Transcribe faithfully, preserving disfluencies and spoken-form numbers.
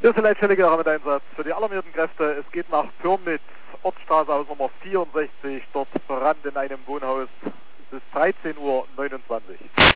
Hier ist der Leitstelle mit Einsatz für die alarmierten Kräfte. Es geht nach Pyrmnitz, Ortsstraße aus Nummer vierundsechzig, dort Brand in einem Wohnhaus bis dreizehn Uhr neunundzwanzig.